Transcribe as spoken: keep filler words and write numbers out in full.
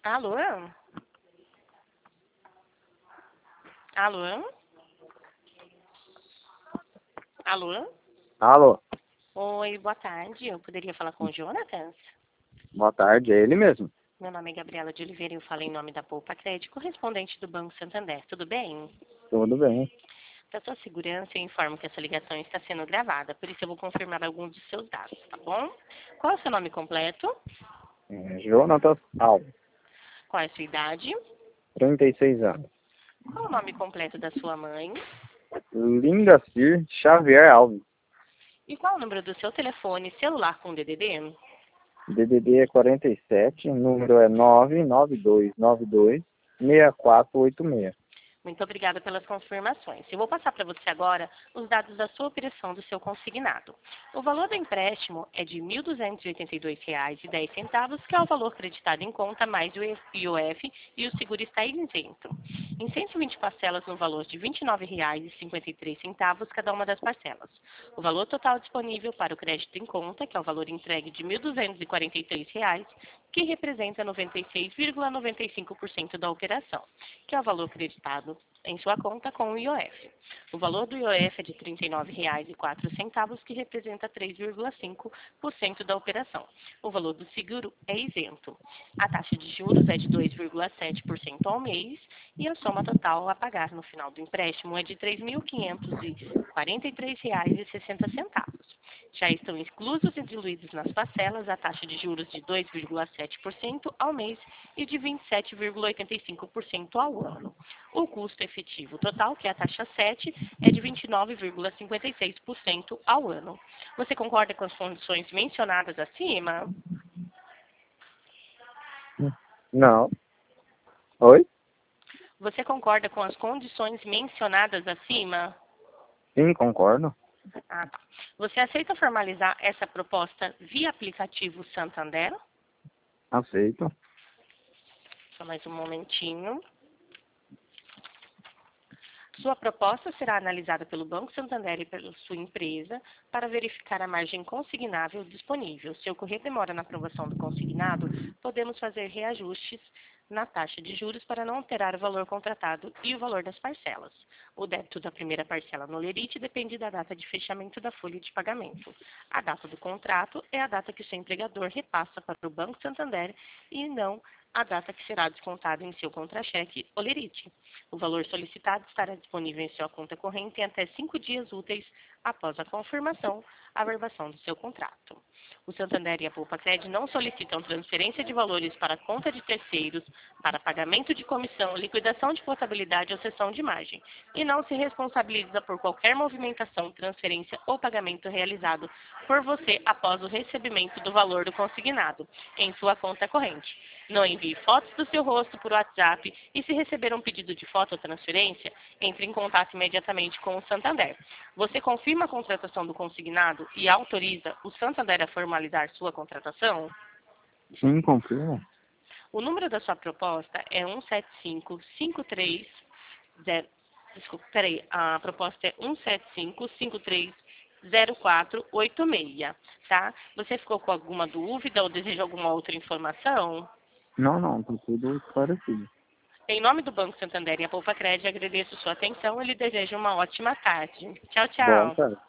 Alô? Alô? Alô? Alô, Oi, boa tarde. Eu poderia falar com o Jonatas? boa tarde, é ele mesmo. Meu nome é Gabriela de Oliveira e eu falo em nome da Poupa Crédito, correspondente do Banco Santander. Tudo bem? Tudo bem. Para sua segurança, eu informo que essa ligação está sendo gravada, por isso eu vou confirmar alguns dos seus dados, tá bom? Qual é o seu nome completo? É, Jonatas Alves, Qual é a sua idade? trinta e seis anos. Qual é o nome completo da sua mãe? Lindacir Xavier Alves, E qual é o número do seu telefone celular com D D D? D D D é quarenta e sete, número é nove nove dois nove dois seis quatro oito seis. Muito obrigada pelas confirmações. Eu vou passar para você agora os dados da sua operação do seu consignado. O valor do empréstimo é de mil duzentos e oitenta e dois reais e dez centavos, que é o valor creditado em conta, mais o I O F, e o seguro está isento. Em cento e vinte parcelas no valor de vinte e nove reais e cinquenta e três centavos cada uma das parcelas. O valor total disponível para o crédito em conta, que é o valor entregue de mil duzentos e quarenta e três reais, que representa noventa e seis vírgula noventa e cinco por cento da operação, que é o valor creditado em sua conta com o I O F. O valor do I O F é de trinta e nove reais e quatro centavos, que representa três vírgula cinco por cento da operação. O valor do seguro é isento. A taxa de juros é de dois vírgula sete por cento ao mês e a soma total a pagar no final do empréstimo é de três mil quinhentos e quarenta e três reais e sessenta centavos. Já estão inclusos e diluídos nas parcelas a taxa de juros de dois vírgula sete por cento ao mês e de vinte e sete vírgula oitenta e cinco por cento ao ano. O custo efetivo total, que é a taxa sete, é de vinte e nove vírgula cinquenta e seis por cento ao ano. Você concorda com as condições mencionadas acima? Não. Oi? Você concorda com as condições mencionadas acima? Sim, concordo. Ah, tá. Você aceita formalizar essa proposta via aplicativo Santander? Aceito. Só mais um momentinho. Sua proposta será analisada pelo Banco Santander e pela sua empresa para verificar a margem consignável disponível. Se ocorrer demora na aprovação do consignado, podemos fazer reajustes na taxa de juros para não alterar o valor contratado e o valor das parcelas. O débito da primeira parcela no Lerite depende da data de fechamento da folha de pagamento. A data do contrato é a data que o seu empregador repassa para o Banco Santander e não a data que será descontada em seu contra-cheque ou Lerite. O valor solicitado estará disponível em sua conta corrente em até cinco dias úteis após a confirmação, a averbação do seu contrato. O Santander e a Poupa Crédito não solicitam transferência de valores para conta de terceiros, para pagamento de comissão, liquidação de portabilidade ou cessão de margem, e não se responsabiliza por qualquer movimentação, transferência ou pagamento realizado por você após o recebimento do valor do consignado em sua conta corrente. Não envie fotos do seu rosto por WhatsApp e, se receber um pedido de foto ou transferência, entre em contato imediatamente com o Santander. Você confirma a contratação do consignado e autoriza o Santander a formalizar sua contratação? Sim, confirmo. O número da sua proposta é um sete cinco cinco três zero. Desculpa, peraí. A proposta é um sete cinco cinco três zero quatro oito seis, tá? Você ficou com alguma dúvida ou deseja alguma outra informação? Não, não, tá tudo esclarecido. Em nome do Banco Santander e a Poupa Crédito, agradeço sua atenção e lhe desejo uma ótima tarde. Tchau, Boa tchau. tarde.